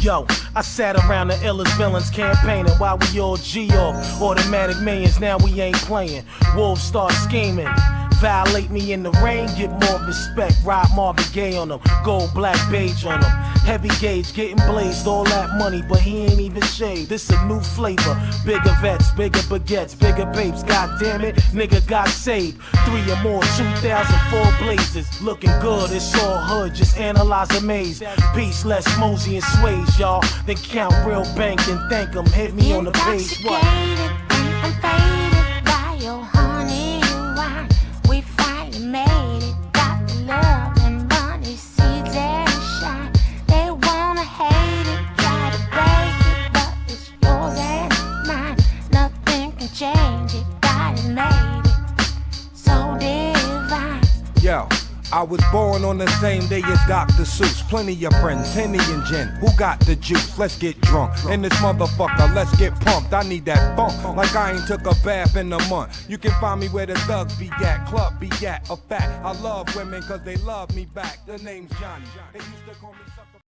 Yo, I sat around the illest villains campaigning while we all G off. Automatic millions, now we ain't playing. Wolves start scheming. Violate me in the rain, get more respect. Ride Marvin Gaye on them, gold black beige on them. Heavy gauge, getting blazed, all that money, but he ain't even shaved. This a new flavor, bigger vets, bigger baguettes, bigger babes. God damn it, nigga got saved. 3 or more, 2004 blazes, looking good. It's all hood, just analyze a maze. Peace, less Mosey and Sways, y'all. Then count real bank and thank 'em. Hit me on the page. What? I'm faded by your honey wine. We finally made it. Got the love and money, seeds and shine. They wanna hate it, try to break it, but it's yours and mine. Nothing can change it. God has made it so divine. Yo, I was born on the same day as Dr. Seuss. Plenty of friends, Henny and Jen. Who got the juice? Let's get drunk. And this motherfucker, let's get pumped. I need that funk, like I ain't took a bath in a month. You can find me where the thugs be at, club be at, a fact. I love women cause they love me back. The name's Johnny. They used to call me sucker.